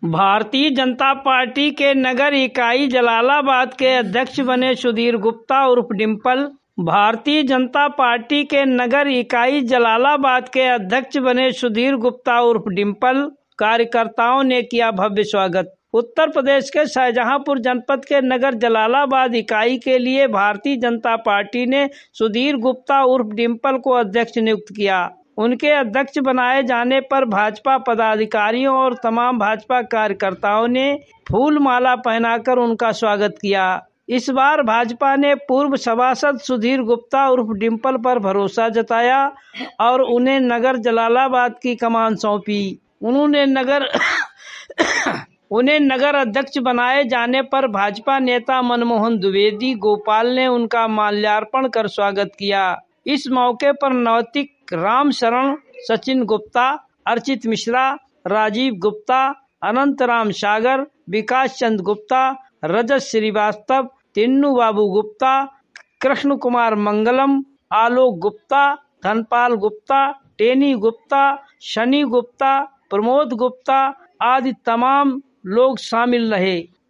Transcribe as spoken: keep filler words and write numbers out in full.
Bharatiya Janata party के नगर इकाई जलालाबाद के अध्यक्ष बने सुधीर गुप्ता उर्फ डिंपल। भारतीय जनता पार्टी के नगर इकाई जलालाबाद के अध्यक्ष बने सुधीर गुप्ता उर्फ डिंपल। कार्यकर्ताओं ने किया भव्य स्वागत। उत्तर प्रदेश के शाहजहांपुर जनपद के नगर जलालाबाद इकाई के लिए भारतीय जनता पार्टी ने सुधीर गुप्ता उर्फ डिंपल को अध्यक्ष नियुक्त किया। उनके अध्यक्ष बनाए जाने पर भाजपा पदाधिकारियों और तमाम भाजपा कार्यकर्ताओं ने फूल माला पहनाकर उनका स्वागत किया। इस बार भाजपा ने पूर्व सभासद सुधीर गुप्ता उर्फ डिंपल पर भरोसा जताया और उन्हें नगर जलालाबाद की कमान सौंपी। उन्होंने नगर उन्हें नगर अध्यक्ष बनाए जाने पर भाजपा नेता मनमोहन द्विवेदी गोपाल ने उनका माल्यार्पण कर स्वागत किया। इस मौके पर नवतिक राम शरण, सचिन गुप्ता, अर्चित मिश्रा, राजीव गुप्ता, अनंत राम सागर, विकास चंद गुप्ता, रजत श्रीवास्तव, तिन्नू बाबू गुप्ता, कृष्ण कुमार मंगलम, आलोक गुप्ता, धनपाल गुप्ता, टेनी गुप्ता, शनि गुप्ता, प्रमोद गुप्ता आदि तमाम लोग शामिल रहे।